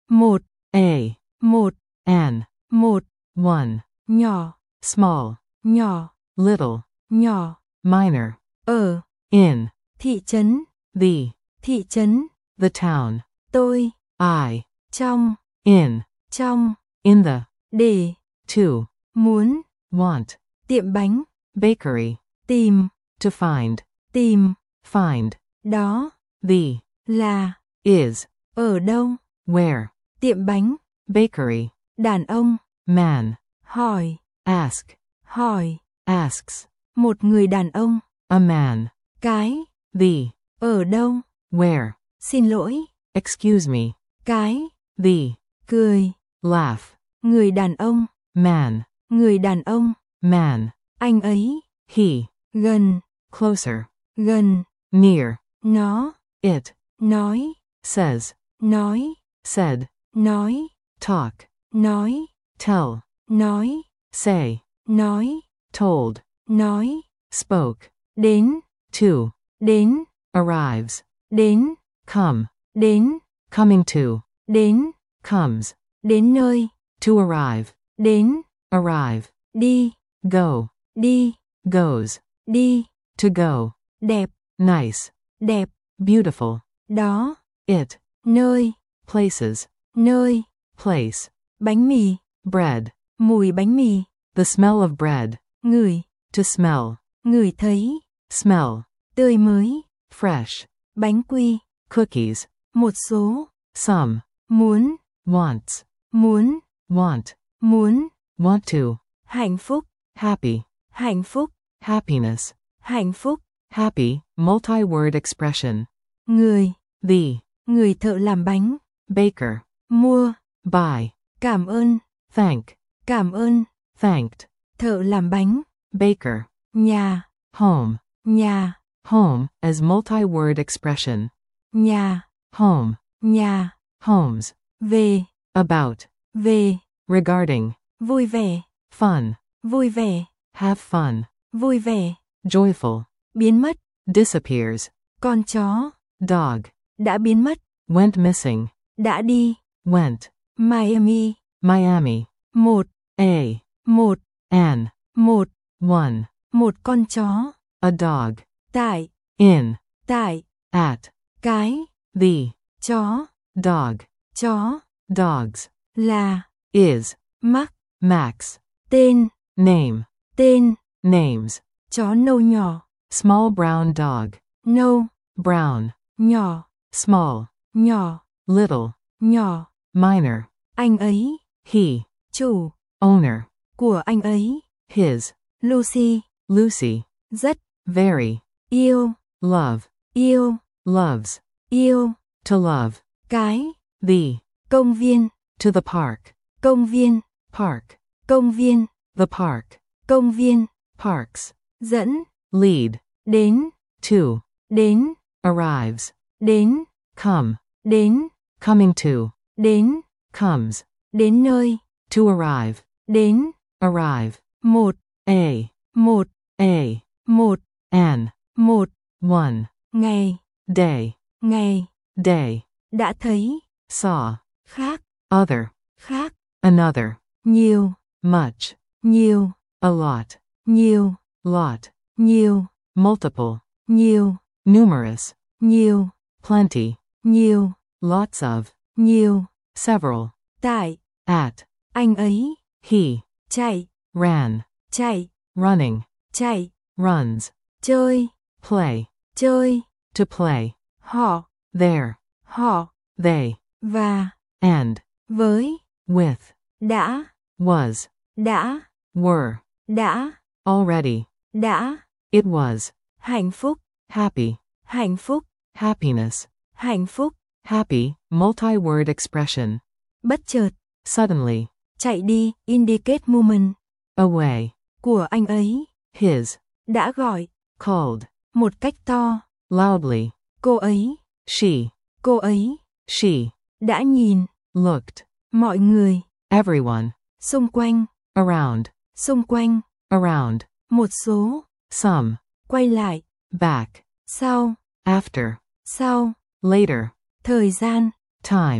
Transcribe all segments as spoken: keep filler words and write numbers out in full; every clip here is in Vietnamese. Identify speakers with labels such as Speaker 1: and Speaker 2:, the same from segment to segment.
Speaker 1: một,
Speaker 2: A.
Speaker 1: một,
Speaker 2: An.
Speaker 1: một,
Speaker 2: One.
Speaker 1: nhỏ,
Speaker 2: Small.
Speaker 1: nhỏ,
Speaker 2: Little.
Speaker 1: nhỏ,
Speaker 2: Minor.
Speaker 1: ở,
Speaker 2: In.
Speaker 1: thị trấn,
Speaker 2: The.
Speaker 1: thị trấn,
Speaker 2: The town.
Speaker 1: tôi,
Speaker 2: I.
Speaker 1: trong,
Speaker 2: In.
Speaker 1: trong,
Speaker 2: In the.
Speaker 1: để,
Speaker 2: To.
Speaker 1: muốn,
Speaker 2: Want.
Speaker 1: tiệm bánh,
Speaker 2: Bakery.
Speaker 1: tìm,
Speaker 2: To find.
Speaker 1: tìm,
Speaker 2: Find.
Speaker 1: đó,
Speaker 2: The.
Speaker 1: là,
Speaker 2: Is.
Speaker 1: ở đâu,
Speaker 2: Where.
Speaker 1: tiệm bánh,
Speaker 2: Bakery.
Speaker 1: đàn ông,
Speaker 2: Man.
Speaker 1: hỏi,
Speaker 2: Ask.
Speaker 1: hỏi,
Speaker 2: Asks.
Speaker 1: một người đàn ông,
Speaker 2: A man.
Speaker 1: cái,
Speaker 2: The.
Speaker 1: ở đâu,
Speaker 2: Where.
Speaker 1: xin lỗi,
Speaker 2: Excuse me.
Speaker 1: cái,
Speaker 2: The.
Speaker 1: cười,
Speaker 2: Laugh.
Speaker 1: người đàn ông,
Speaker 2: Man.
Speaker 1: người đàn ông,
Speaker 2: Man.
Speaker 1: anh ấy,
Speaker 2: He.
Speaker 1: gần,
Speaker 2: Closer.
Speaker 1: gần,
Speaker 2: Near.
Speaker 1: nó,
Speaker 2: It.
Speaker 1: nói,
Speaker 2: Says.
Speaker 1: nói,
Speaker 2: Said.
Speaker 1: nói,
Speaker 2: Talk.
Speaker 1: nói,
Speaker 2: Tell.
Speaker 1: nói,
Speaker 2: Say.
Speaker 1: nói,
Speaker 2: Told.
Speaker 1: nói,
Speaker 2: Spoke.
Speaker 1: đến,
Speaker 2: To.
Speaker 1: đến,
Speaker 2: Arrives.
Speaker 1: đến,
Speaker 2: Come.
Speaker 1: đến,
Speaker 2: Coming to.
Speaker 1: đến,
Speaker 2: Comes.
Speaker 1: đến nơi,
Speaker 2: To arrive.
Speaker 1: đến,
Speaker 2: Arrive.
Speaker 1: đi,
Speaker 2: Go.
Speaker 1: đi,
Speaker 2: Goes.
Speaker 1: đi,
Speaker 2: To go.
Speaker 1: đẹp,
Speaker 2: Nice.
Speaker 1: đẹp,
Speaker 2: Beautiful.
Speaker 1: đó,
Speaker 2: It.
Speaker 1: nơi,
Speaker 2: Places.
Speaker 1: nơi,
Speaker 2: Place.
Speaker 1: bánh mì,
Speaker 2: Bread.
Speaker 1: mùi bánh mì,
Speaker 2: The smell of bread.
Speaker 1: ngửi,
Speaker 2: To smell.
Speaker 1: ngửi thấy,
Speaker 2: Smell.
Speaker 1: tươi mới,
Speaker 2: Fresh.
Speaker 1: bánh quy,
Speaker 2: Cookies.
Speaker 1: một số,
Speaker 2: Some.
Speaker 1: muốn,
Speaker 2: Wants.
Speaker 1: muốn,
Speaker 2: Want.
Speaker 1: muốn,
Speaker 2: Want to.
Speaker 1: hạnh phúc,
Speaker 2: Happy.
Speaker 1: hạnh phúc,
Speaker 2: Happiness.
Speaker 1: hạnh phúc,
Speaker 2: Happy. Multi-word expression.
Speaker 1: người,
Speaker 2: The.
Speaker 1: người thợ làm bánh,
Speaker 2: Baker.
Speaker 1: mua,
Speaker 2: Buy.
Speaker 1: cảm ơn,
Speaker 2: Thank.
Speaker 1: cảm ơn,
Speaker 2: Thanked.
Speaker 1: thợ làm bánh,
Speaker 2: Baker.
Speaker 1: nhà,
Speaker 2: Home.
Speaker 1: nhà,
Speaker 2: Home as multi-word expression.
Speaker 1: nhà,
Speaker 2: Home.
Speaker 1: nhà,
Speaker 2: Homes.
Speaker 1: về,
Speaker 2: About.
Speaker 1: về,
Speaker 2: Regarding.
Speaker 1: vui vẻ,
Speaker 2: Fun.
Speaker 1: vui vẻ,
Speaker 2: Have fun.
Speaker 1: vui vẻ,
Speaker 2: Joyful.
Speaker 1: biến mất,
Speaker 2: Disappears.
Speaker 1: con chó,
Speaker 2: Dog.
Speaker 1: đã biến mất,
Speaker 2: Went missing.
Speaker 1: đã đi,
Speaker 2: Went.
Speaker 1: Miami,
Speaker 2: Miami.
Speaker 1: một,
Speaker 2: A.
Speaker 1: một,
Speaker 2: An.
Speaker 1: một,
Speaker 2: One.
Speaker 1: một con chó,
Speaker 2: A dog.
Speaker 1: tại,
Speaker 2: In.
Speaker 1: tại,
Speaker 2: At.
Speaker 1: cái,
Speaker 2: The.
Speaker 1: chó,
Speaker 2: Dog.
Speaker 1: chó,
Speaker 2: Dogs.
Speaker 1: là,
Speaker 2: Is.
Speaker 1: mắc,
Speaker 2: Max.
Speaker 1: tên,
Speaker 2: Name.
Speaker 1: tên,
Speaker 2: Names.
Speaker 1: chó nâu nhỏ,
Speaker 2: Small brown dog.
Speaker 1: nâu,
Speaker 2: Brown.
Speaker 1: nhỏ,
Speaker 2: Small.
Speaker 1: nhỏ,
Speaker 2: Little.
Speaker 1: nhỏ,
Speaker 2: Minor.
Speaker 1: anh ấy,
Speaker 2: He.
Speaker 1: chủ,
Speaker 2: Owner.
Speaker 1: của anh ấy,
Speaker 2: His.
Speaker 1: Lucy,
Speaker 2: Lucy.
Speaker 1: rất,
Speaker 2: Very.
Speaker 1: yêu,
Speaker 2: Love.
Speaker 1: yêu,
Speaker 2: Loves.
Speaker 1: yêu,
Speaker 2: To love.
Speaker 1: cái,
Speaker 2: The.
Speaker 1: công viên,
Speaker 2: To the park.
Speaker 1: công viên,
Speaker 2: Park.
Speaker 1: công viên,
Speaker 2: The park.
Speaker 1: công viên,
Speaker 2: Parks.
Speaker 1: dẫn,
Speaker 2: Lead.
Speaker 1: đến,
Speaker 2: To.
Speaker 1: đến,
Speaker 2: Arrives.
Speaker 1: đến,
Speaker 2: Come.
Speaker 1: đến,
Speaker 2: Coming to.
Speaker 1: đến,
Speaker 2: Comes.
Speaker 1: đến nơi,
Speaker 2: To arrive.
Speaker 1: đến,
Speaker 2: Arrive.
Speaker 1: một,
Speaker 2: A.
Speaker 1: một,
Speaker 2: A.
Speaker 1: một,
Speaker 2: An.
Speaker 1: một,
Speaker 2: One.
Speaker 1: ngày,
Speaker 2: Day.
Speaker 1: ngày,
Speaker 2: Day.
Speaker 1: đã thấy,
Speaker 2: Saw.
Speaker 1: khác,
Speaker 2: Other.
Speaker 1: khác,
Speaker 2: Another.
Speaker 1: nhiều,
Speaker 2: Much.
Speaker 1: nhiều,
Speaker 2: A lot.
Speaker 1: nhiều,
Speaker 2: Lot.
Speaker 1: nhiều,
Speaker 2: Multiple.
Speaker 1: nhiều,
Speaker 2: Numerous.
Speaker 1: nhiều,
Speaker 2: Plenty.
Speaker 1: nhiều,
Speaker 2: Lots of.
Speaker 1: nhiều,
Speaker 2: Several.
Speaker 1: tại,
Speaker 2: At.
Speaker 1: anh ấy,
Speaker 2: He.
Speaker 1: chạy,
Speaker 2: Ran.
Speaker 1: chạy,
Speaker 2: Running.
Speaker 1: chạy,
Speaker 2: Runs.
Speaker 1: chơi,
Speaker 2: Play.
Speaker 1: chơi,
Speaker 2: To play.
Speaker 1: họ,
Speaker 2: There.
Speaker 1: họ,
Speaker 2: They.
Speaker 1: và,
Speaker 2: And.
Speaker 1: với,
Speaker 2: With.
Speaker 1: đã,
Speaker 2: Was.
Speaker 1: đã,
Speaker 2: Were.
Speaker 1: đã,
Speaker 2: Already.
Speaker 1: đã,
Speaker 2: It was.
Speaker 1: hạnh phúc,
Speaker 2: Happy.
Speaker 1: hạnh phúc,
Speaker 2: Happiness.
Speaker 1: hạnh phúc,
Speaker 2: Happy. Multi-word expression.
Speaker 1: bất chợt,
Speaker 2: Suddenly.
Speaker 1: chạy đi, indicate moment,
Speaker 2: Away.
Speaker 1: của anh ấy,
Speaker 2: His.
Speaker 1: đã gọi,
Speaker 2: Called.
Speaker 1: một cách to,
Speaker 2: Loudly.
Speaker 1: cô ấy,
Speaker 2: She.
Speaker 1: cô ấy,
Speaker 2: She.
Speaker 1: đã nhìn,
Speaker 2: Looked.
Speaker 1: mọi người,
Speaker 2: Everyone.
Speaker 1: xung quanh,
Speaker 2: Around.
Speaker 1: xung quanh,
Speaker 2: Around.
Speaker 1: một số,
Speaker 2: Some.
Speaker 1: quay lại,
Speaker 2: Back.
Speaker 1: sau,
Speaker 2: After.
Speaker 1: sau,
Speaker 2: Later.
Speaker 1: thời gian,
Speaker 2: Time.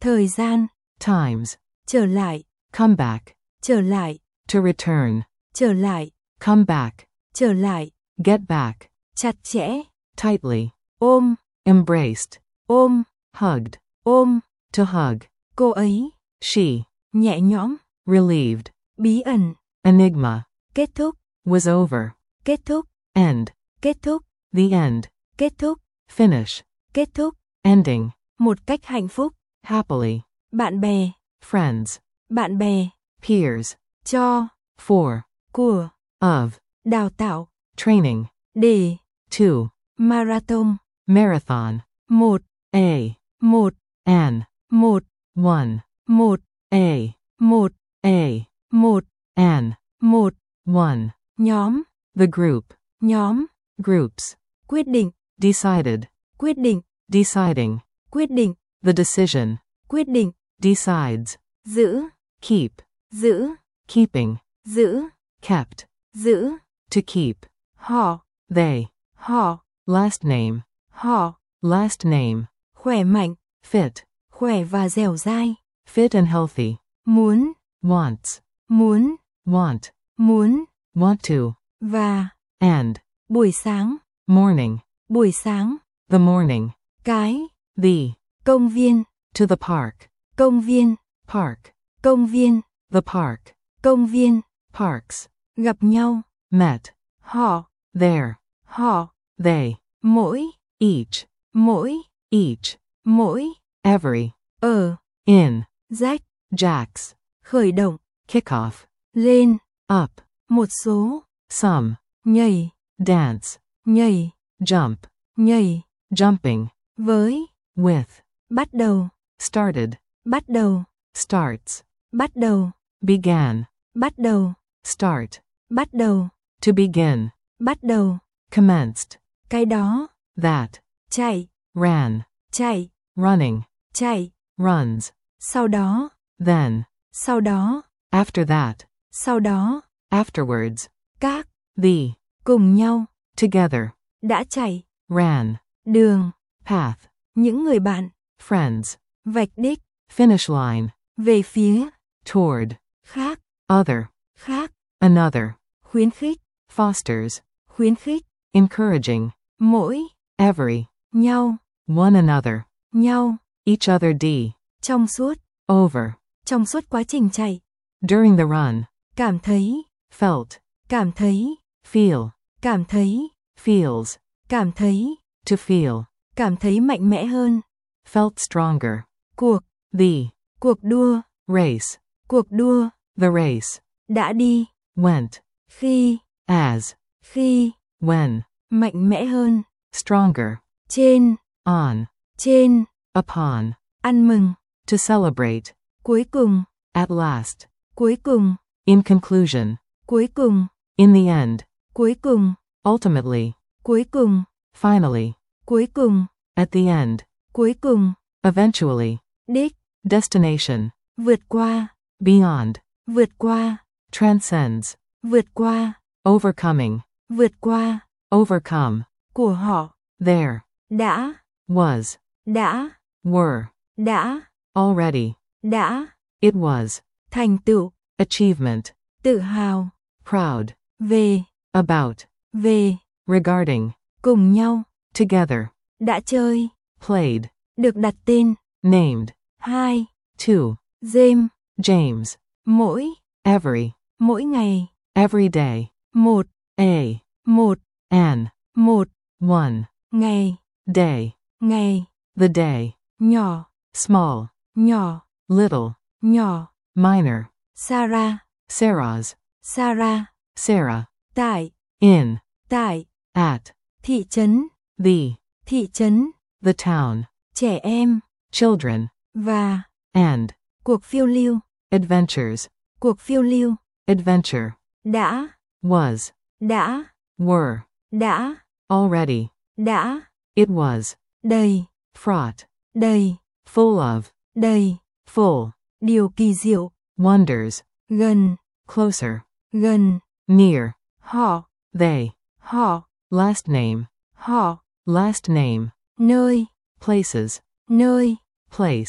Speaker 1: thời gian,
Speaker 2: times,
Speaker 1: trở lại,
Speaker 2: come back,
Speaker 1: trở lại,
Speaker 2: to return,
Speaker 1: trở lại,
Speaker 2: come back,
Speaker 1: trở lại,
Speaker 2: get back,
Speaker 1: chặt chẽ,
Speaker 2: tightly,
Speaker 1: ôm,
Speaker 2: embraced,
Speaker 1: ôm,
Speaker 2: hugged,
Speaker 1: ôm,
Speaker 2: to hug,
Speaker 1: cô ấy,
Speaker 2: she,
Speaker 1: nhẹ nhõm,
Speaker 2: relieved,
Speaker 1: bí ẩn,
Speaker 2: enigma,
Speaker 1: kết thúc,
Speaker 2: was over,
Speaker 1: kết thúc,
Speaker 2: end,
Speaker 1: kết thúc,
Speaker 2: the end,
Speaker 1: kết thúc,
Speaker 2: finish,
Speaker 1: kết thúc,
Speaker 2: ending,
Speaker 1: một cách hạnh phúc,
Speaker 2: happily,
Speaker 1: bạn bè,
Speaker 2: friends,
Speaker 1: bạn bè,
Speaker 2: peers,
Speaker 1: cho,
Speaker 2: for,
Speaker 1: của,
Speaker 2: of,
Speaker 1: đào tạo,
Speaker 2: training,
Speaker 1: để,
Speaker 2: to,
Speaker 1: marathon,
Speaker 2: marathon,
Speaker 1: một,
Speaker 2: a,
Speaker 1: một,
Speaker 2: an,
Speaker 1: một,
Speaker 2: one,
Speaker 1: một,
Speaker 2: a,
Speaker 1: một,
Speaker 2: a,
Speaker 1: một,
Speaker 2: an,
Speaker 1: một,
Speaker 2: one,
Speaker 1: nhóm,
Speaker 2: the group,
Speaker 1: nhóm,
Speaker 2: groups,
Speaker 1: quyết định,
Speaker 2: decided,
Speaker 1: quyết định,
Speaker 2: deciding,
Speaker 1: quyết định,
Speaker 2: the decision,
Speaker 1: quyết định,
Speaker 2: decides,
Speaker 1: giữ,
Speaker 2: keep,
Speaker 1: giữ,
Speaker 2: keeping,
Speaker 1: giữ,
Speaker 2: kept,
Speaker 1: giữ,
Speaker 2: to keep,
Speaker 1: họ,
Speaker 2: they,
Speaker 1: họ,
Speaker 2: last name,
Speaker 1: họ,
Speaker 2: last name,
Speaker 1: khỏe mạnh,
Speaker 2: fit,
Speaker 1: khỏe và dẻo dai,
Speaker 2: fit and healthy,
Speaker 1: muốn,
Speaker 2: wants,
Speaker 1: muốn,
Speaker 2: want,
Speaker 1: muốn,
Speaker 2: want to,
Speaker 1: và,
Speaker 2: and,
Speaker 1: buổi sáng,
Speaker 2: morning,
Speaker 1: buổi sáng,
Speaker 2: the morning,
Speaker 1: cái,
Speaker 2: the,
Speaker 1: công viên,
Speaker 2: to the park,
Speaker 1: công viên,
Speaker 2: park,
Speaker 1: công viên,
Speaker 2: the park,
Speaker 1: công viên,
Speaker 2: parks,
Speaker 1: gặp nhau,
Speaker 2: met,
Speaker 1: họ,
Speaker 2: there,
Speaker 1: họ,
Speaker 2: they,
Speaker 1: mỗi,
Speaker 2: each,
Speaker 1: mỗi,
Speaker 2: each,
Speaker 1: mỗi,
Speaker 2: every,
Speaker 1: ở,
Speaker 2: in,
Speaker 1: rách,
Speaker 2: jacks,
Speaker 1: khởi động,
Speaker 2: kickoff,
Speaker 1: lên,
Speaker 2: up,
Speaker 1: một số,
Speaker 2: some,
Speaker 1: nhảy,
Speaker 2: dance,
Speaker 1: nhảy,
Speaker 2: jump,
Speaker 1: nhảy,
Speaker 2: jumping,
Speaker 1: với,
Speaker 2: with,
Speaker 1: bắt đầu,
Speaker 2: started,
Speaker 1: bắt đầu,
Speaker 2: starts,
Speaker 1: bắt đầu,
Speaker 2: began,
Speaker 1: bắt đầu,
Speaker 2: start,
Speaker 1: bắt đầu,
Speaker 2: to begin,
Speaker 1: bắt đầu,
Speaker 2: commenced,
Speaker 1: cái đó,
Speaker 2: that,
Speaker 1: chạy,
Speaker 2: ran,
Speaker 1: chạy,
Speaker 2: running,
Speaker 1: chạy,
Speaker 2: runs,
Speaker 1: sau đó,
Speaker 2: then,
Speaker 1: sau đó,
Speaker 2: after that,
Speaker 1: sau đó,
Speaker 2: afterwards,
Speaker 1: các,
Speaker 2: the,
Speaker 1: cùng nhau,
Speaker 2: together,
Speaker 1: đã chạy,
Speaker 2: ran,
Speaker 1: đường,
Speaker 2: path,
Speaker 1: những người bạn,
Speaker 2: friends,
Speaker 1: vạch đích,
Speaker 2: finish line,
Speaker 1: về phía,
Speaker 2: toward,
Speaker 1: khác,
Speaker 2: other,
Speaker 1: khác,
Speaker 2: another,
Speaker 1: khuyến khích,
Speaker 2: fosters,
Speaker 1: khuyến khích,
Speaker 2: encouraging,
Speaker 1: mỗi,
Speaker 2: every,
Speaker 1: nhau,
Speaker 2: one another,
Speaker 1: nhau,
Speaker 2: each other d,
Speaker 1: trong suốt,
Speaker 2: over,
Speaker 1: trong suốt quá trình chạy,
Speaker 2: during the run,
Speaker 1: cảm thấy,
Speaker 2: felt,
Speaker 1: cảm thấy,
Speaker 2: feel,
Speaker 1: cảm thấy,
Speaker 2: feels,
Speaker 1: cảm thấy,
Speaker 2: to feel,
Speaker 1: cảm thấy mạnh mẽ hơn,
Speaker 2: felt stronger,
Speaker 1: cuộc,
Speaker 2: the,
Speaker 1: cuộc đua,
Speaker 2: race,
Speaker 1: cuộc đua,
Speaker 2: the race,
Speaker 1: đã đi,
Speaker 2: went,
Speaker 1: khi,
Speaker 2: as,
Speaker 1: khi,
Speaker 2: when,
Speaker 1: mạnh mẽ hơn,
Speaker 2: stronger,
Speaker 1: trên,
Speaker 2: on,
Speaker 1: trên,
Speaker 2: upon,
Speaker 1: ăn mừng,
Speaker 2: to celebrate,
Speaker 1: cuối cùng,
Speaker 2: at last,
Speaker 1: cuối cùng,
Speaker 2: in conclusion,
Speaker 1: cuối cùng,
Speaker 2: in the end,
Speaker 1: cuối cùng,
Speaker 2: ultimately,
Speaker 1: cuối cùng,
Speaker 2: finally,
Speaker 1: cuối cùng,
Speaker 2: at the end,
Speaker 1: cuối cùng,
Speaker 2: eventually,
Speaker 1: đích,
Speaker 2: destination,
Speaker 1: vượt qua,
Speaker 2: beyond,
Speaker 1: vượt qua,
Speaker 2: transcends,
Speaker 1: vượt qua,
Speaker 2: overcoming,
Speaker 1: vượt qua,
Speaker 2: overcome,
Speaker 1: của họ,
Speaker 2: there,
Speaker 1: đã,
Speaker 2: was,
Speaker 1: đã,
Speaker 2: were,
Speaker 1: đã,
Speaker 2: already,
Speaker 1: đã,
Speaker 2: it was,
Speaker 1: thành tựu,
Speaker 2: achievement,
Speaker 1: tự hào,
Speaker 2: proud,
Speaker 1: về,
Speaker 2: about,
Speaker 1: về,
Speaker 2: regarding,
Speaker 1: cùng nhau,
Speaker 2: together,
Speaker 1: đã chơi,
Speaker 2: played,
Speaker 1: được đặt tên,
Speaker 2: named,
Speaker 1: hai,
Speaker 2: two,
Speaker 1: James,
Speaker 2: James,
Speaker 1: mỗi,
Speaker 2: every,
Speaker 1: mỗi ngày,
Speaker 2: every day,
Speaker 1: một,
Speaker 2: a,
Speaker 1: một,
Speaker 2: an,
Speaker 1: một,
Speaker 2: one,
Speaker 1: ngày,
Speaker 2: day,
Speaker 1: ngày,
Speaker 2: the day,
Speaker 1: nhỏ,
Speaker 2: small,
Speaker 1: nhỏ,
Speaker 2: little,
Speaker 1: nhỏ,
Speaker 2: minor,
Speaker 1: Sarah,
Speaker 2: Sarah's,
Speaker 1: Sarah,
Speaker 2: Sarah,
Speaker 1: tại,
Speaker 2: in,
Speaker 1: tại,
Speaker 2: at,
Speaker 1: thị trấn,
Speaker 2: the,
Speaker 1: thị trấn,
Speaker 2: the town,
Speaker 1: trẻ em,
Speaker 2: children,
Speaker 1: và,
Speaker 2: and,
Speaker 1: cuộc phiêu lưu,
Speaker 2: adventures,
Speaker 1: cuộc phiêu lưu,
Speaker 2: adventure,
Speaker 1: đã,
Speaker 2: was,
Speaker 1: đã,
Speaker 2: were,
Speaker 1: đã,
Speaker 2: already,
Speaker 1: đã,
Speaker 2: it was,
Speaker 1: đầy,
Speaker 2: fraught,
Speaker 1: đầy,
Speaker 2: full of,
Speaker 1: đầy,
Speaker 2: full,
Speaker 1: điều kỳ diệu,
Speaker 2: wonders,
Speaker 1: gần,
Speaker 2: closer,
Speaker 1: gần,
Speaker 2: near,
Speaker 1: họ,
Speaker 2: they,
Speaker 1: họ,
Speaker 2: last name,
Speaker 1: họ,
Speaker 2: last name,
Speaker 1: nơi,
Speaker 2: places,
Speaker 1: nơi,
Speaker 2: place,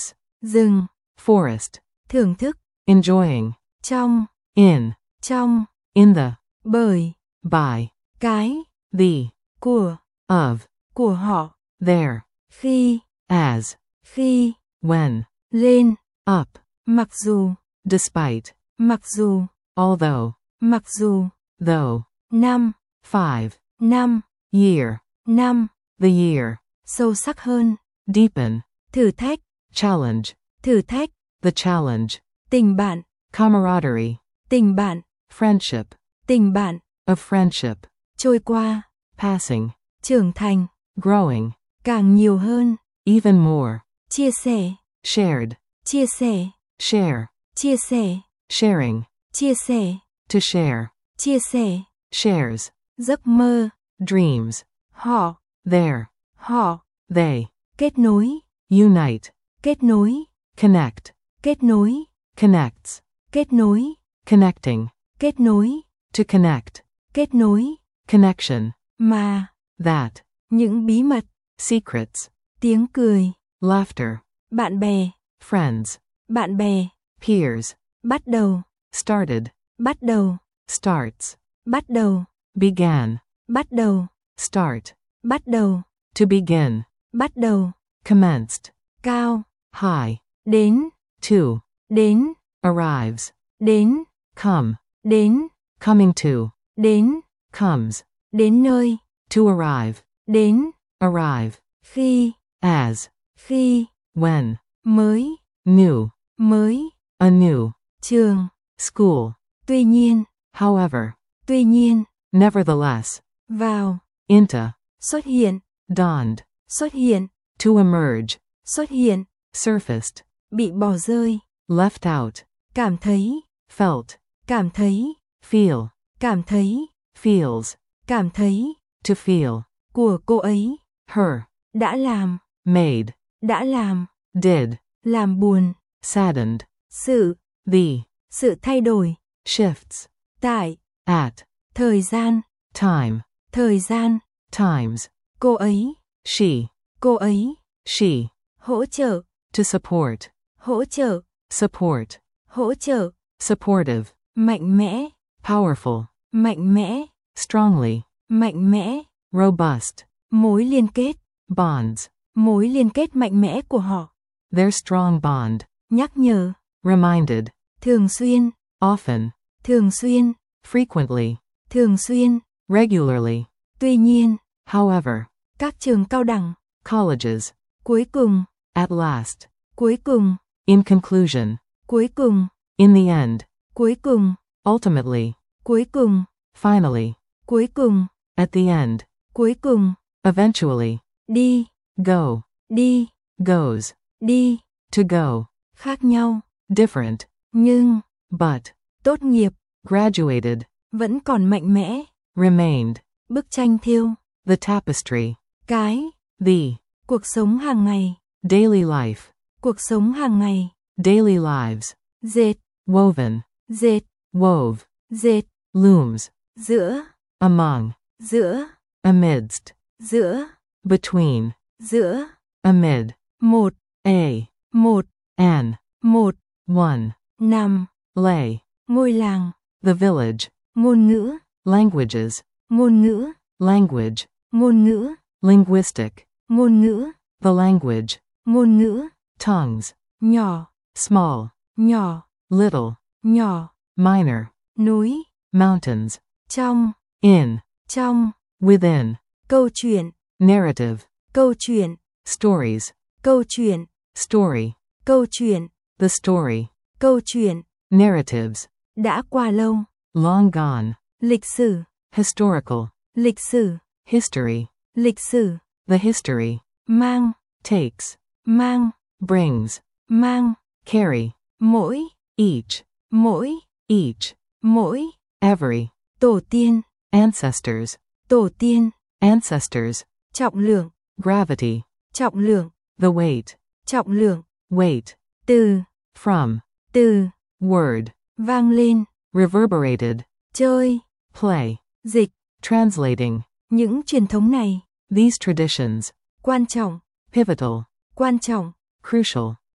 Speaker 1: rừng,
Speaker 2: forest,
Speaker 1: thưởng thức,
Speaker 2: enjoying,
Speaker 1: trong,
Speaker 2: in,
Speaker 1: trong,
Speaker 2: in the,
Speaker 1: bởi,
Speaker 2: by,
Speaker 1: cái,
Speaker 2: the,
Speaker 1: của,
Speaker 2: of,
Speaker 1: của họ,
Speaker 2: there,
Speaker 1: khi,
Speaker 2: as,
Speaker 1: khi,
Speaker 2: when,
Speaker 1: lên,
Speaker 2: up,
Speaker 1: mặc dù,
Speaker 2: despite,
Speaker 1: mặc dù,
Speaker 2: although,
Speaker 1: mặc dù,
Speaker 2: though,
Speaker 1: năm,
Speaker 2: five,
Speaker 1: năm,
Speaker 2: year,
Speaker 1: năm,
Speaker 2: the year,
Speaker 1: sâu sắc hơn,
Speaker 2: deepen,
Speaker 1: thử thách,
Speaker 2: challenge,
Speaker 1: thử thách,
Speaker 2: the challenge,
Speaker 1: tình bạn,
Speaker 2: camaraderie,
Speaker 1: tình bạn,
Speaker 2: friendship,
Speaker 1: tình bạn,
Speaker 2: of friendship,
Speaker 1: trôi qua,
Speaker 2: passing,
Speaker 1: trưởng thành,
Speaker 2: growing,
Speaker 1: càng nhiều hơn,
Speaker 2: even more,
Speaker 1: chia sẻ,
Speaker 2: shared,
Speaker 1: chia sẻ,
Speaker 2: share,
Speaker 1: chia sẻ,
Speaker 2: sharing,
Speaker 1: chia sẻ,
Speaker 2: to share,
Speaker 1: chia sẻ,
Speaker 2: shares,
Speaker 1: giấc mơ,
Speaker 2: dreams,
Speaker 1: họ,
Speaker 2: there,
Speaker 1: họ,
Speaker 2: they,
Speaker 1: kết nối,
Speaker 2: unite,
Speaker 1: kết nối,
Speaker 2: connect,
Speaker 1: kết nối,
Speaker 2: connects,
Speaker 1: kết nối,
Speaker 2: connecting,
Speaker 1: kết nối,
Speaker 2: to connect,
Speaker 1: kết nối,
Speaker 2: connection,
Speaker 1: mà,
Speaker 2: that,
Speaker 1: những bí mật,
Speaker 2: secrets,
Speaker 1: tiếng cười,
Speaker 2: laughter,
Speaker 1: bạn bè,
Speaker 2: friends,
Speaker 1: bạn bè,
Speaker 2: peers,
Speaker 1: bắt đầu,
Speaker 2: started,
Speaker 1: bắt đầu,
Speaker 2: starts,
Speaker 1: bắt đầu,
Speaker 2: began,
Speaker 1: bắt đầu,
Speaker 2: start,
Speaker 1: bắt đầu,
Speaker 2: to begin,
Speaker 1: bắt đầu,
Speaker 2: commenced,
Speaker 1: cao,
Speaker 2: high,
Speaker 1: đến,
Speaker 2: to,
Speaker 1: đến,
Speaker 2: arrives,
Speaker 1: đến,
Speaker 2: come,
Speaker 1: đến,
Speaker 2: coming to,
Speaker 1: đến,
Speaker 2: comes,
Speaker 1: đến nơi,
Speaker 2: to arrive,
Speaker 1: đến,
Speaker 2: arrive,
Speaker 1: khi,
Speaker 2: as,
Speaker 1: khi,
Speaker 2: when,
Speaker 1: mới,
Speaker 2: new,
Speaker 1: mới,
Speaker 2: anew,
Speaker 1: trường,
Speaker 2: school,
Speaker 1: tuy nhiên,
Speaker 2: however,
Speaker 1: tuy nhiên,
Speaker 2: nevertheless,
Speaker 1: vào,
Speaker 2: into,
Speaker 1: xuất hiện,
Speaker 2: dawned,
Speaker 1: xuất hiện,
Speaker 2: to emerge,
Speaker 1: xuất hiện,
Speaker 2: surfaced,
Speaker 1: bị bỏ rơi,
Speaker 2: left out,
Speaker 1: cảm thấy,
Speaker 2: felt,
Speaker 1: cảm thấy,
Speaker 2: feel,
Speaker 1: cảm thấy,
Speaker 2: feels,
Speaker 1: cảm thấy,
Speaker 2: to feel,
Speaker 1: của cô ấy,
Speaker 2: her,
Speaker 1: đã làm,
Speaker 2: made,
Speaker 1: đã làm,
Speaker 2: did,
Speaker 1: làm buồn,
Speaker 2: saddened,
Speaker 1: sự,
Speaker 2: the,
Speaker 1: sự thay đổi,
Speaker 2: shifts,
Speaker 1: tại,
Speaker 2: at,
Speaker 1: thời gian,
Speaker 2: time,
Speaker 1: thời gian,
Speaker 2: times,
Speaker 1: cô ấy,
Speaker 2: she,
Speaker 1: cô ấy,
Speaker 2: she,
Speaker 1: hỗ trợ,
Speaker 2: to support,
Speaker 1: hỗ trợ,
Speaker 2: support,
Speaker 1: hỗ trợ,
Speaker 2: supportive,
Speaker 1: mạnh mẽ,
Speaker 2: powerful,
Speaker 1: mạnh mẽ,
Speaker 2: strongly,
Speaker 1: mạnh mẽ,
Speaker 2: robust,
Speaker 1: mối liên kết,
Speaker 2: bonds,
Speaker 1: mối liên kết mạnh mẽ của họ,
Speaker 2: their strong bond,
Speaker 1: nhắc nhở,
Speaker 2: reminded,
Speaker 1: thường xuyên,
Speaker 2: often,
Speaker 1: thường xuyên,
Speaker 2: frequently,
Speaker 1: thường xuyên,
Speaker 2: regularly,
Speaker 1: tuy nhiên,
Speaker 2: however,
Speaker 1: các trường cao đẳng,
Speaker 2: colleges,
Speaker 1: cuối cùng,
Speaker 2: at last,
Speaker 1: cuối cùng,
Speaker 2: in conclusion,
Speaker 1: cuối cùng,
Speaker 2: in the end,
Speaker 1: cuối cùng,
Speaker 2: ultimately,
Speaker 1: cuối cùng,
Speaker 2: finally,
Speaker 1: cuối cùng,
Speaker 2: at the end,
Speaker 1: cuối cùng,
Speaker 2: eventually,
Speaker 1: đi,
Speaker 2: go,
Speaker 1: đi,
Speaker 2: goes,
Speaker 1: đi,
Speaker 2: to go,
Speaker 1: khác nhau,
Speaker 2: different,
Speaker 1: nhưng,
Speaker 2: but,
Speaker 1: tốt nghiệp,
Speaker 2: graduated,
Speaker 1: vẫn còn mạnh mẽ,
Speaker 2: remained,
Speaker 1: bức tranh thêu,
Speaker 2: the tapestry,
Speaker 1: cái,
Speaker 2: the,
Speaker 1: cuộc sống hàng ngày,
Speaker 2: daily life,
Speaker 1: cuộc sống hàng ngày,
Speaker 2: daily lives,
Speaker 1: dệt,
Speaker 2: woven,
Speaker 1: dệt,
Speaker 2: wove,
Speaker 1: dệt,
Speaker 2: looms,
Speaker 1: giữa,
Speaker 2: among,
Speaker 1: giữa,
Speaker 2: amidst,
Speaker 1: giữa,
Speaker 2: between,
Speaker 1: giữa,
Speaker 2: amid,
Speaker 1: một,
Speaker 2: a,
Speaker 1: một,
Speaker 2: an,
Speaker 1: một,
Speaker 2: one,
Speaker 1: nằm,
Speaker 2: lay,
Speaker 1: ngôi làng,
Speaker 2: the village,
Speaker 1: ngôn ngữ,
Speaker 2: languages,
Speaker 1: ngôn ngữ,
Speaker 2: language,
Speaker 1: ngôn ngữ,
Speaker 2: linguistic,
Speaker 1: ngôn ngữ,
Speaker 2: the language,
Speaker 1: ngôn ngữ,
Speaker 2: tongues,
Speaker 1: nhỏ,
Speaker 2: small,
Speaker 1: nhỏ,
Speaker 2: little,
Speaker 1: nhỏ,
Speaker 2: minor,
Speaker 1: núi,
Speaker 2: mountains,
Speaker 1: trong,
Speaker 2: in,
Speaker 1: trong,
Speaker 2: within,
Speaker 1: câu chuyện,
Speaker 2: narrative,
Speaker 1: câu chuyện,
Speaker 2: stories,
Speaker 1: câu chuyện,
Speaker 2: story,
Speaker 1: câu chuyện,
Speaker 2: the story,
Speaker 1: câu chuyện,
Speaker 2: narratives,
Speaker 1: đã qua lâu,
Speaker 2: long gone,
Speaker 1: lịch sử,
Speaker 2: historical,
Speaker 1: lịch sử,
Speaker 2: history,
Speaker 1: lịch sử,
Speaker 2: the history,
Speaker 1: mang,
Speaker 2: takes,
Speaker 1: mang,
Speaker 2: brings,
Speaker 1: mang,
Speaker 2: carry,
Speaker 1: mỗi,
Speaker 2: each,
Speaker 1: mỗi,
Speaker 2: each,
Speaker 1: mỗi,
Speaker 2: every,
Speaker 1: tổ tiên,
Speaker 2: ancestors,
Speaker 1: tổ tiên,
Speaker 2: ancestors,
Speaker 1: trọng lượng,
Speaker 2: gravity,
Speaker 1: trọng lượng,
Speaker 2: the weight,
Speaker 1: trọng lượng,
Speaker 2: weight,
Speaker 1: từ,
Speaker 2: from,
Speaker 1: từ,
Speaker 2: word,
Speaker 1: vang lên,
Speaker 2: reverberated,
Speaker 1: chơi,
Speaker 2: play,
Speaker 1: dịch,
Speaker 2: translating,
Speaker 1: những truyền thống này,
Speaker 2: these traditions,
Speaker 1: quan trọng,
Speaker 2: pivotal,
Speaker 1: quan trọng,
Speaker 2: crucial,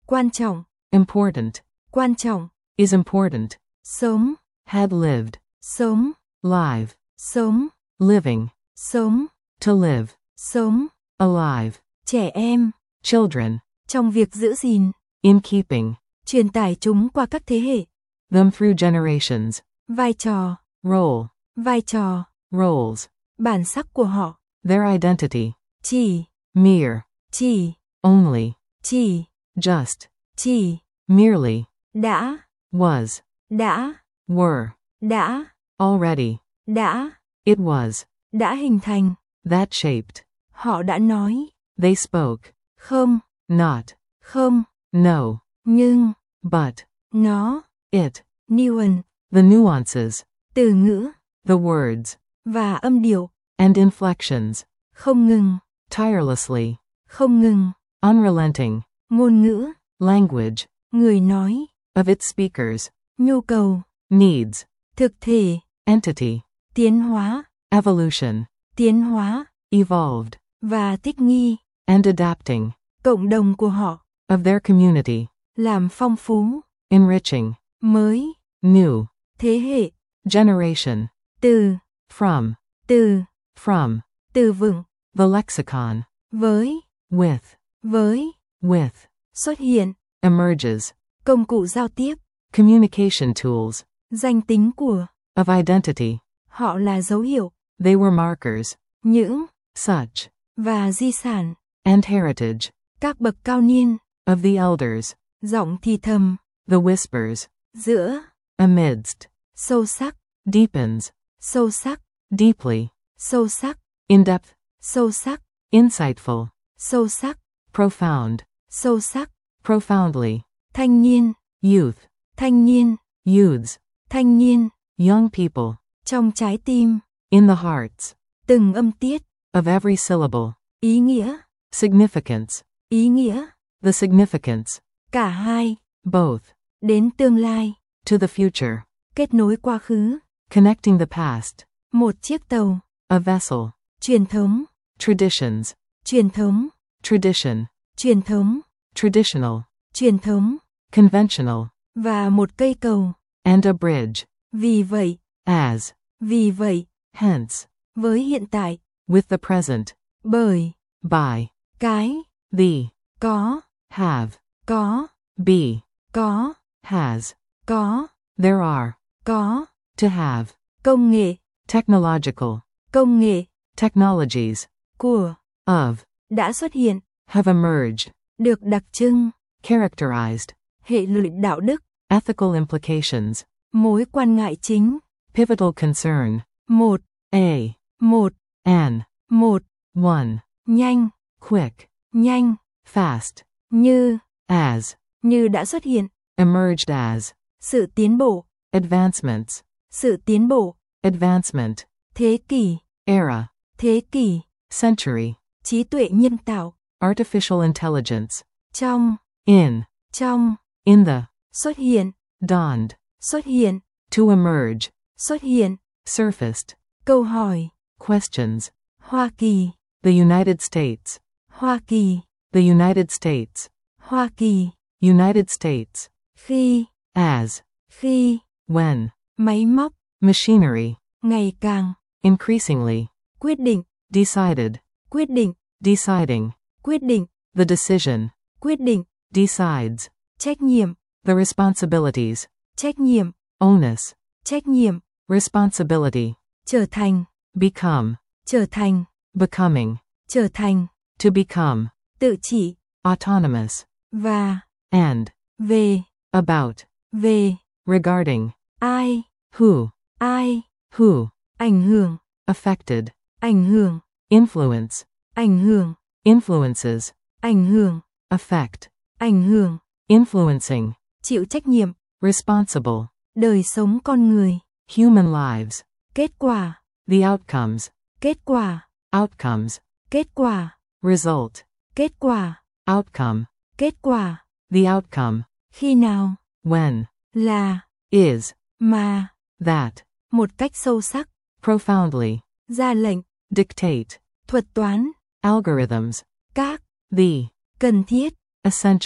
Speaker 1: quan trọng,
Speaker 2: important,
Speaker 1: quan trọng,
Speaker 2: is important,
Speaker 1: sống,
Speaker 2: had lived,
Speaker 1: sống,
Speaker 2: live,
Speaker 1: sống,
Speaker 2: living,
Speaker 1: sống,
Speaker 2: to live,
Speaker 1: sống,
Speaker 2: alive,
Speaker 1: trẻ em,
Speaker 2: children,
Speaker 1: trong việc giữ gìn,
Speaker 2: in keeping,
Speaker 1: truyền tải chúng qua các thế hệ,
Speaker 2: them through generations,
Speaker 1: vai trò,
Speaker 2: role,
Speaker 1: vai trò,
Speaker 2: roles,
Speaker 1: bản sắc của họ,
Speaker 2: their identity,
Speaker 1: chỉ,
Speaker 2: mere,
Speaker 1: chỉ,
Speaker 2: only,
Speaker 1: chỉ,
Speaker 2: just,
Speaker 1: chỉ,
Speaker 2: merely,
Speaker 1: đã,
Speaker 2: was,
Speaker 1: đã,
Speaker 2: were,
Speaker 1: đã,
Speaker 2: already,
Speaker 1: đã,
Speaker 2: it was,
Speaker 1: đã hình thành,
Speaker 2: that shaped,
Speaker 1: họ đã nói,
Speaker 2: they spoke,
Speaker 1: không,
Speaker 2: not,
Speaker 1: không,
Speaker 2: no,
Speaker 1: nhưng,
Speaker 2: but,
Speaker 1: nó,
Speaker 2: it,
Speaker 1: nuance,
Speaker 2: the nuances,
Speaker 1: từ ngữ,
Speaker 2: the words,
Speaker 1: và âm điệu,
Speaker 2: and inflections,
Speaker 1: không ngừng,
Speaker 2: tirelessly,
Speaker 1: không ngừng,
Speaker 2: unrelenting,
Speaker 1: ngôn ngữ,
Speaker 2: language,
Speaker 1: người nói,
Speaker 2: of its speakers,
Speaker 1: nhu cầu,
Speaker 2: needs,
Speaker 1: thực thể,
Speaker 2: entity,
Speaker 1: tiến hóa,
Speaker 2: evolution,
Speaker 1: tiến hóa,
Speaker 2: evolved,
Speaker 1: và thích nghi,
Speaker 2: and adapting,
Speaker 1: cộng đồng của họ,
Speaker 2: of their community,
Speaker 1: làm phong phú,
Speaker 2: enriching,
Speaker 1: mới,
Speaker 2: new,
Speaker 1: thế hệ,
Speaker 2: generation,
Speaker 1: từ,
Speaker 2: from,
Speaker 1: từ,
Speaker 2: from,
Speaker 1: từ vựng,
Speaker 2: the lexicon,
Speaker 1: với,
Speaker 2: with,
Speaker 1: với,
Speaker 2: with,
Speaker 1: xuất hiện,
Speaker 2: emerges,
Speaker 1: công cụ giao tiếp,
Speaker 2: communication tools,
Speaker 1: danh tính của,
Speaker 2: of identity,
Speaker 1: họ là dấu hiệu,
Speaker 2: they were markers,
Speaker 1: những,
Speaker 2: such,
Speaker 1: và di sản,
Speaker 2: and heritage,
Speaker 1: các bậc cao niên,
Speaker 2: of the elders,
Speaker 1: giọng thì thầm,
Speaker 2: the whispers,
Speaker 1: giữa,
Speaker 2: amidst,
Speaker 1: sâu sắc,
Speaker 2: deepens,
Speaker 1: sâu sắc,
Speaker 2: deeply,
Speaker 1: sâu sắc,
Speaker 2: in depth,
Speaker 1: sâu sắc,
Speaker 2: insightful,
Speaker 1: sâu sắc,
Speaker 2: profound,
Speaker 1: sâu sắc,
Speaker 2: profoundly,
Speaker 1: thanh niên,
Speaker 2: youth,
Speaker 1: thanh niên,
Speaker 2: youths,
Speaker 1: thanh niên,
Speaker 2: young people,
Speaker 1: trong trái tim,
Speaker 2: in the hearts,
Speaker 1: từng âm tiết,
Speaker 2: of every syllable,
Speaker 1: ý nghĩa,
Speaker 2: significance,
Speaker 1: ý nghĩa,
Speaker 2: the significance,
Speaker 1: cả hai,
Speaker 2: both,
Speaker 1: đến tương lai,
Speaker 2: to the future,
Speaker 1: kết nối quá khứ,
Speaker 2: connecting the past,
Speaker 1: một chiếc tàu,
Speaker 2: a vessel,
Speaker 1: truyền thống,
Speaker 2: traditions,
Speaker 1: truyền thống,
Speaker 2: tradition,
Speaker 1: truyền thống,
Speaker 2: traditional,
Speaker 1: truyền thống,
Speaker 2: conventional,
Speaker 1: và một cây cầu,
Speaker 2: and a bridge,
Speaker 1: vì vậy,
Speaker 2: as,
Speaker 1: vì vậy,
Speaker 2: hence,
Speaker 1: với hiện tại,
Speaker 2: with the present,
Speaker 1: bởi,
Speaker 2: by,
Speaker 1: cái,
Speaker 2: the,
Speaker 1: có,
Speaker 2: have,
Speaker 1: có,
Speaker 2: be,
Speaker 1: có,
Speaker 2: has,
Speaker 1: có,
Speaker 2: there are,
Speaker 1: có,
Speaker 2: to have,
Speaker 1: công nghệ,
Speaker 2: technological,
Speaker 1: công nghệ,
Speaker 2: technologies,
Speaker 1: của,
Speaker 2: of,
Speaker 1: đã xuất hiện,
Speaker 2: have emerged,
Speaker 1: được đặc trưng,
Speaker 2: characterized,
Speaker 1: hệ lụy đạo đức,
Speaker 2: ethical implications,
Speaker 1: mối quan ngại chính,
Speaker 2: pivotal concern,
Speaker 1: một,
Speaker 2: a,
Speaker 1: một,
Speaker 2: an,
Speaker 1: một,
Speaker 2: one,
Speaker 1: nhanh,
Speaker 2: quick,
Speaker 1: nhanh,
Speaker 2: fast,
Speaker 1: như,
Speaker 2: as,
Speaker 1: như đã xuất hiện,
Speaker 2: emerged as,
Speaker 1: sự tiến bộ,
Speaker 2: advancements,
Speaker 1: sự tiến bộ,
Speaker 2: advancement,
Speaker 1: thế kỷ,
Speaker 2: era,
Speaker 1: thế kỷ,
Speaker 2: century,
Speaker 1: trí tuệ nhân tạo,
Speaker 2: artificial intelligence,
Speaker 1: trong,
Speaker 2: in,
Speaker 1: trong,
Speaker 2: in the,
Speaker 1: xuất hiện,
Speaker 2: dawned,
Speaker 1: xuất hiện,
Speaker 2: to emerge,
Speaker 1: xuất hiện,
Speaker 2: surfaced,
Speaker 1: câu hỏi,
Speaker 2: questions,
Speaker 1: Hoa Kỳ,
Speaker 2: the United States,
Speaker 1: Hoa Kỳ,
Speaker 2: the United States,
Speaker 1: Hoa Kỳ,
Speaker 2: United States,
Speaker 1: khi,
Speaker 2: as,
Speaker 1: khi,
Speaker 2: when,
Speaker 1: máy móc,
Speaker 2: machinery,
Speaker 1: ngày càng,
Speaker 2: increasingly,
Speaker 1: quyết định,
Speaker 2: decided,
Speaker 1: quyết định,
Speaker 2: deciding,
Speaker 1: quyết định,
Speaker 2: the decision,
Speaker 1: quyết định,
Speaker 2: decides,
Speaker 1: trách nhiệm,
Speaker 2: the responsibilities,
Speaker 1: trách nhiệm,
Speaker 2: onus,
Speaker 1: trách nhiệm,
Speaker 2: responsibility,
Speaker 1: trở thành,
Speaker 2: become,
Speaker 1: trở thành,
Speaker 2: becoming,
Speaker 1: trở thành,
Speaker 2: to become,
Speaker 1: tự chỉ,
Speaker 2: autonomous,
Speaker 1: và,
Speaker 2: and,
Speaker 1: về,
Speaker 2: about,
Speaker 1: về,
Speaker 2: regarding,
Speaker 1: ai,
Speaker 2: who,
Speaker 1: ai,
Speaker 2: who,
Speaker 1: ảnh hưởng,
Speaker 2: affected,
Speaker 1: ảnh hưởng,
Speaker 2: influence,
Speaker 1: ảnh hưởng,
Speaker 2: influences,
Speaker 1: ảnh hưởng,
Speaker 2: affect,
Speaker 1: ảnh hưởng,
Speaker 2: influencing,
Speaker 1: chịu trách nhiệm,
Speaker 2: responsible,
Speaker 1: đời sống con người,
Speaker 2: human lives,
Speaker 1: kết quả,
Speaker 2: the outcomes,
Speaker 1: kết quả,
Speaker 2: outcomes,
Speaker 1: kết quả,
Speaker 2: result,
Speaker 1: kết quả,
Speaker 2: outcome,
Speaker 1: kết quả,
Speaker 2: the outcome,
Speaker 1: khi nào,
Speaker 2: when,
Speaker 1: là,
Speaker 2: is,
Speaker 1: mà,
Speaker 2: that,
Speaker 1: một cách sâu sắc,
Speaker 2: profoundly,
Speaker 1: ra lệnh,
Speaker 2: dictate,
Speaker 1: thuật toán,
Speaker 2: algorithms,
Speaker 1: các,
Speaker 2: the,
Speaker 1: cần thiết,
Speaker 2: essential,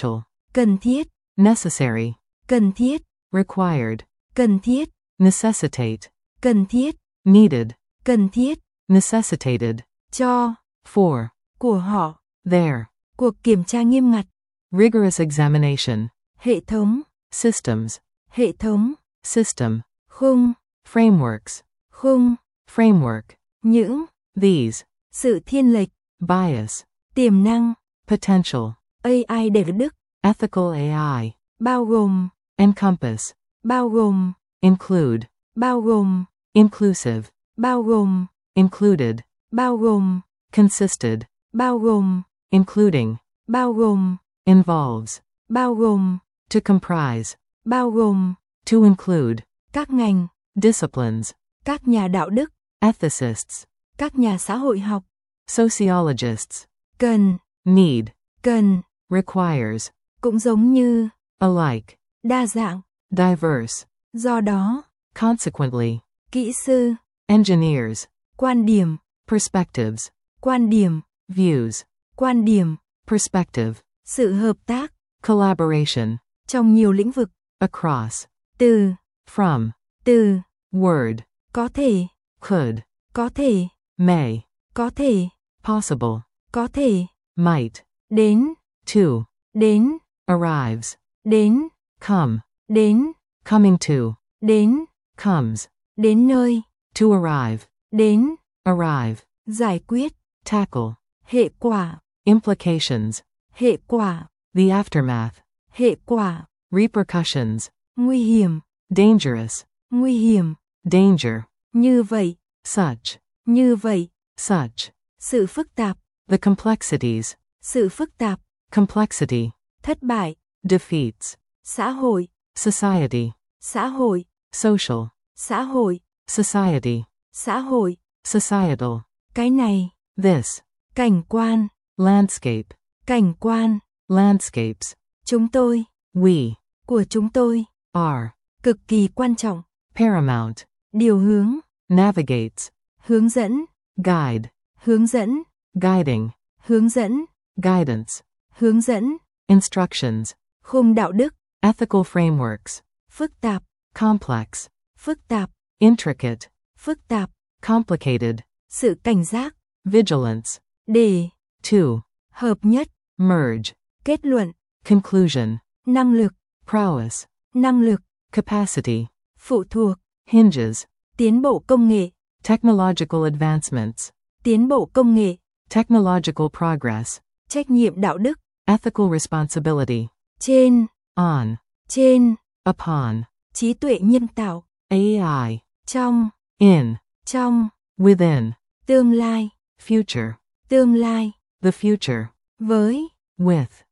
Speaker 1: cần thiết,
Speaker 2: necessary,
Speaker 1: cần thiết,
Speaker 2: required,
Speaker 1: cần thiết,
Speaker 2: necessitate,
Speaker 1: cần thiết,
Speaker 2: needed,
Speaker 1: cần thiết,
Speaker 2: necessitated,
Speaker 1: cho,
Speaker 2: for,
Speaker 1: của họ,
Speaker 2: their,
Speaker 1: cuộc kiểm tra nghiêm ngặt,
Speaker 2: rigorous examination,
Speaker 1: hệ thống,
Speaker 2: systems,
Speaker 1: hệ thống,
Speaker 2: system,
Speaker 1: khung,
Speaker 2: frameworks,
Speaker 1: khung,
Speaker 2: framework,
Speaker 1: những,
Speaker 2: these,
Speaker 1: sự thiên lệch,
Speaker 2: bias,
Speaker 1: tiềm năng,
Speaker 2: potential,
Speaker 1: a i để đức,
Speaker 2: ethical A I,
Speaker 1: bao gồm,
Speaker 2: encompass,
Speaker 1: bao gồm,
Speaker 2: include,
Speaker 1: bao gồm,
Speaker 2: inclusive,
Speaker 1: bao gồm,
Speaker 2: included,
Speaker 1: bao gồm,
Speaker 2: consisted,
Speaker 1: bao gồm,
Speaker 2: including,
Speaker 1: bao gồm,
Speaker 2: involves,
Speaker 1: bao gồm,
Speaker 2: to comprise,
Speaker 1: bao gồm,
Speaker 2: to include,
Speaker 1: các ngành,
Speaker 2: disciplines,
Speaker 1: các nhà đạo đức,
Speaker 2: ethicists,
Speaker 1: các nhà xã hội học,
Speaker 2: sociologists,
Speaker 1: cần,
Speaker 2: need,
Speaker 1: cần,
Speaker 2: requires,
Speaker 1: cũng giống như,
Speaker 2: alike,
Speaker 1: đa dạng,
Speaker 2: diverse,
Speaker 1: do đó,
Speaker 2: consequently,
Speaker 1: kỹ sư,
Speaker 2: engineers,
Speaker 1: quan điểm,
Speaker 2: perspectives,
Speaker 1: quan điểm,
Speaker 2: views,
Speaker 1: quan điểm,
Speaker 2: perspective,
Speaker 1: sự hợp tác,
Speaker 2: collaboration,
Speaker 1: trong nhiều lĩnh vực,
Speaker 2: across,
Speaker 1: từ,
Speaker 2: from,
Speaker 1: từ,
Speaker 2: word,
Speaker 1: có thể,
Speaker 2: could,
Speaker 1: có thể,
Speaker 2: may,
Speaker 1: có thể,
Speaker 2: possible,
Speaker 1: có thể,
Speaker 2: might,
Speaker 1: đến,
Speaker 2: to,
Speaker 1: đến,
Speaker 2: arrives,
Speaker 1: đến,
Speaker 2: come,
Speaker 1: đến,
Speaker 2: coming to,
Speaker 1: đến,
Speaker 2: comes,
Speaker 1: đến nơi,
Speaker 2: to arrive,
Speaker 1: đến,
Speaker 2: arrive,
Speaker 1: giải quyết,
Speaker 2: tackle,
Speaker 1: hệ quả,
Speaker 2: implications,
Speaker 1: hệ quả,
Speaker 2: the aftermath,
Speaker 1: hệ quả,
Speaker 2: repercussions,
Speaker 1: nguy hiểm,
Speaker 2: dangerous,
Speaker 1: nguy hiểm,
Speaker 2: danger,
Speaker 1: như vậy,
Speaker 2: such,
Speaker 1: như vậy,
Speaker 2: such,
Speaker 1: sự phức tạp,
Speaker 2: the complexities,
Speaker 1: sự phức tạp,
Speaker 2: complexity,
Speaker 1: thất bại,
Speaker 2: defeats,
Speaker 1: xã hội,
Speaker 2: society,
Speaker 1: xã hội,
Speaker 2: social,
Speaker 1: xã hội,
Speaker 2: society,
Speaker 1: xã hội,
Speaker 2: societal,
Speaker 1: cái này,
Speaker 2: this,
Speaker 1: cảnh quan,
Speaker 2: landscape,
Speaker 1: cảnh quan,
Speaker 2: landscapes,
Speaker 1: chúng tôi,
Speaker 2: we,
Speaker 1: của chúng tôi,
Speaker 2: are,
Speaker 1: cực kỳ quan trọng,
Speaker 2: paramount,
Speaker 1: điều hướng,
Speaker 2: navigates,
Speaker 1: hướng dẫn,
Speaker 2: guide,
Speaker 1: hướng dẫn,
Speaker 2: guiding,
Speaker 1: hướng dẫn,
Speaker 2: guidance,
Speaker 1: hướng dẫn,
Speaker 2: instructions,
Speaker 1: khung đạo đức,
Speaker 2: ethical frameworks,
Speaker 1: phức tạp,
Speaker 2: complex,
Speaker 1: phức tạp,
Speaker 2: intricate,
Speaker 1: phức tạp,
Speaker 2: complicated,
Speaker 1: sự cảnh giác,
Speaker 2: vigilance,
Speaker 1: để,
Speaker 2: to,
Speaker 1: hợp nhất,
Speaker 2: merge,
Speaker 1: kết luận,
Speaker 2: conclusion,
Speaker 1: năng lực,
Speaker 2: prowess,
Speaker 1: năng lực,
Speaker 2: capacity,
Speaker 1: phụ thuộc,
Speaker 2: hinges,
Speaker 1: tiến bộ công nghệ,
Speaker 2: technological advancements,
Speaker 1: tiến bộ công nghệ,
Speaker 2: technological progress,
Speaker 1: trách nhiệm đạo đức,
Speaker 2: ethical responsibility,
Speaker 1: trên,
Speaker 2: on,
Speaker 1: trên,
Speaker 2: upon,
Speaker 1: trí tuệ nhân tạo,
Speaker 2: A I,
Speaker 1: trong,
Speaker 2: in,
Speaker 1: trong,
Speaker 2: within,
Speaker 1: tương lai,
Speaker 2: future,
Speaker 1: tương lai,
Speaker 2: the future,
Speaker 1: với,
Speaker 2: with,